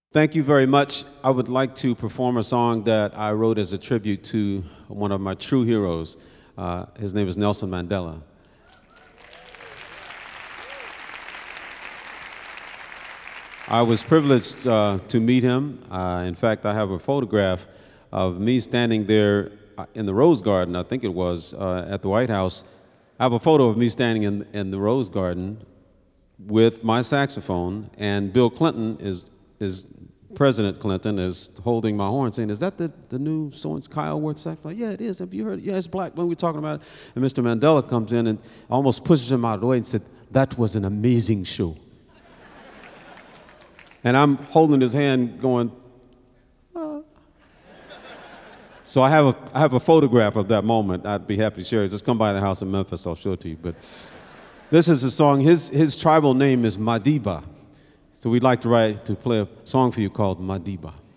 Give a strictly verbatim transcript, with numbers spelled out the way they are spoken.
Thank you very much. I would like to perform a song that I wrote as a tribute to one of my true heroes. Uh, his name is Nelson Mandela. I was privileged uh, to meet him. Uh, in fact, I have a photograph of me standing there in the Rose Garden, I think it was, uh, at the White House. I have a photo of me standing in, in the Rose Garden with my saxophone, and Bill Clinton is is President Clinton is holding my horn saying, "Is that the, the new so-and-so Kyle Worth saxophone?" "Yeah, it is. Have you heard it?" "Yeah, it's black." When we're talking about it. And Mister Mandela comes in and almost pushes him out of the way and said, "That was an amazing show." And I'm holding his hand going, ah. So I have a I have a photograph of that moment. I'd be happy to share it. Just come by the house in Memphis, I'll show it to you. But this is a song. His his tribal name is Madiba. So we'd like to write to play a song for you called Madiba.